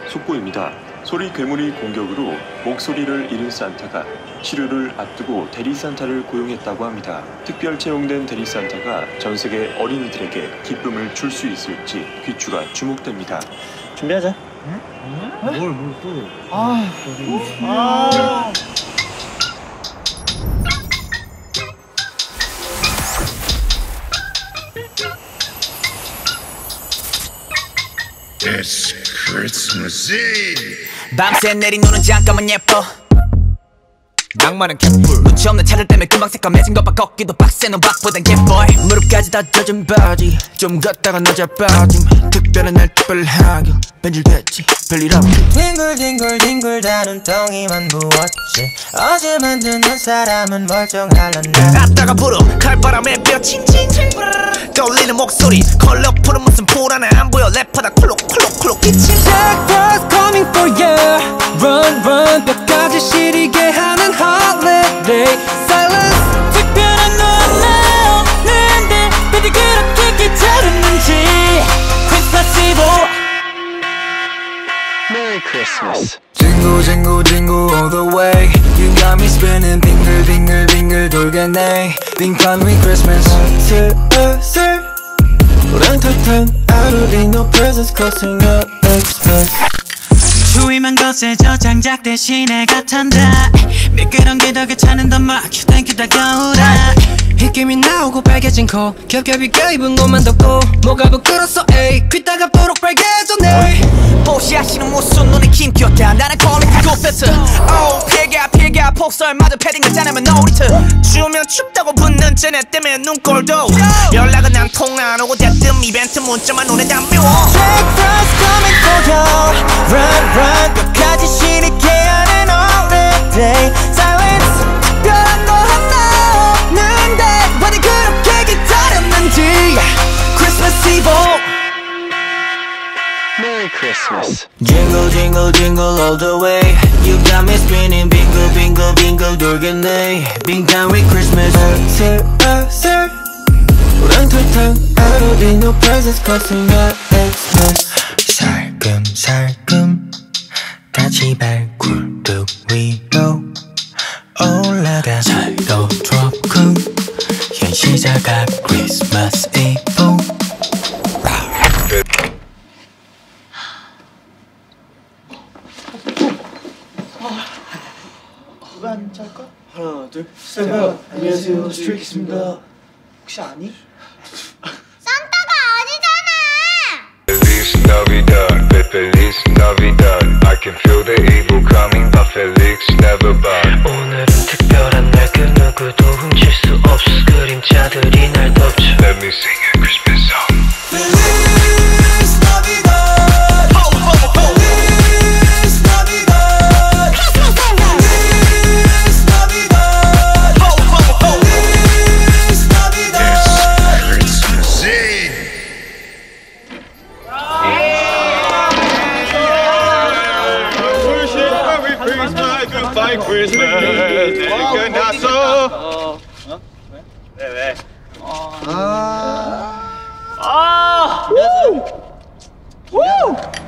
속보입니다. 소리 괴물이 공격으로 목소리를 잃은 산타가 치료를 앞두고 대리산타를 고용했다고 합니다. 특별 채용된 대리산타가 전세계 어린이들에게 기쁨을 줄 수 있을지 귀추가 주목됩니다. 준비하자. 응? 뭘 또? It's Christmas Eve. 밤새 내린 눈은 잠깐만 예뻐. 낭만은 갯불. 눈치 없는 차들 때문에 금방 새까매진 것봐. 걷기도 빡세는 밥보단 개보이. 무릎까지 다 젖은 바지 좀 걷다가 늦어 빠짐. 특별한 날 특별하게 변질됐지 별일 없지. 뒹굴뒹굴 다 눈덩이만 부었지. 어제 만드는 사람은 멀쩡할란다. 아따가 불어 칼바람에 뼈 칭칭칭 떠올리는 목소리. 컬러풀은 무슨 불안해 안 보여. 래퍼다 콜록콜록콜록 기침. Jack Frost coming for you. Run run 뼈까지 시리게 하는 holiday. Silence. 특별한 넌 나 없는데 바디 그렇게 기다렸는지. Christmas Eve. Merry Christmas. Jingle jingle jingle all the way. You got me spinning 빙글 빙글 빙글 돌겠네. 빙판 with Christmas. 슬슬 우렁탕탕 out of it, no presents causing a Xmas. 추위만 거세져 장작 대신에 같한다. 미끄럼 기덕에 차는 더 막 땡큐 다가오라. 힉김이 나오고 빨개진 코 겹겹이 껴입은 것만 덮고 뭐가 부끄러웠어 에이 귀따가 보록 빨개졌네. 뽀시하시는 무슨 눈에 김 꼈다. 나는 퀄리티 굿패스. 피해가 폭설마저 패딩을 짜내면 놀이트. 추우면 춥다고 붙는 쟤네 때문에 눈꼴도. 연락은 난 통 안 오고 대뜸 이벤트 문자만 눈에 담겨. Jack Frost coming for you. Run run 끝까지 시리게 하는 holiday. Silence 특별한 거 하나 없는데 어디 그렇게 기다렸는지. Christmas Eve. Merry Christmas. Jingle jingle jingle all the way. You got me spinning bingle bingle bingle 돌겠네. 빙판 with Christmas. 슬슬 우렁탕탕 out of it, no presents causing a Xmas. 살금살금 같이 발굴뚝 위로 올라가. 살도 트로크 현시자가 Christmas Eve. 누가 앉을까? 하나 둘 셋. 안녕하세요 스트레이키즈입니다. 혹시 아니? 산타가 아니잖아! Feliz Navidad, Feliz Navidad. I can feel the evil coming, but Felix never bad. 오늘은 특별한 날 그 누구도 훔칠 수 없어. 그림자들이 날 덮쳐. Let me sing a Christmas song. Feliz Navidad. Ho ho ho. Feliz Navidad. Feliz Navidad. Ho ho ho. Feliz Navidad. It's Christmas Eve. Goodbye Christmas. 끝났어. 왜? 우!